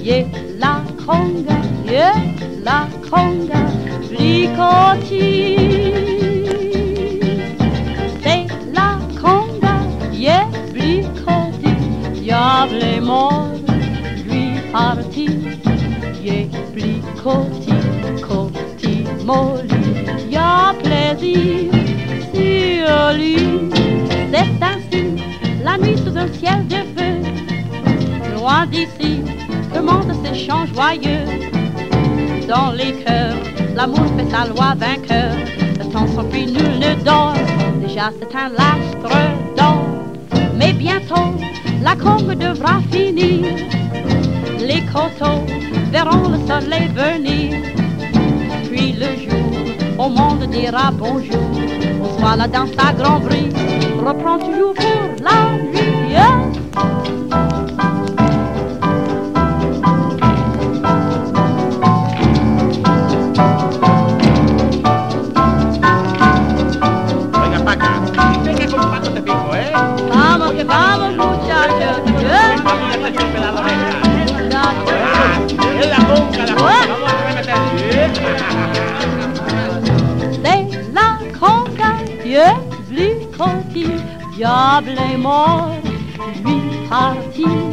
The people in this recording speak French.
yeah, la conga, yeah, la conga, bricotine. C'est la conga, yeah, bricotine. Diable est mort, lui parti, yeah, bricotine, cotine molly. Y'a plaisir sur lui. C'est ainsi, la nuit sous un ciel de feu. Loin d'ici, le monde s'échange joyeux. Dans les cœurs, l'amour fait sa loi vainqueur. Le temps s'enfuit, nul ne dort. Déjà c'est un lastre d'or. Mais bientôt, la congue devra finir. Les coteaux verront le soleil venir. Puis le jour, au monde dira bonjour. Au soir, la danse à grand bruit reprend toujours pour la nuit. Yeah. Vamos que vamos, muchachos. Es la conga, la conga. Vamos a remeter. C'est la conga, Dieu, lui conti, diable est mort, lui parti.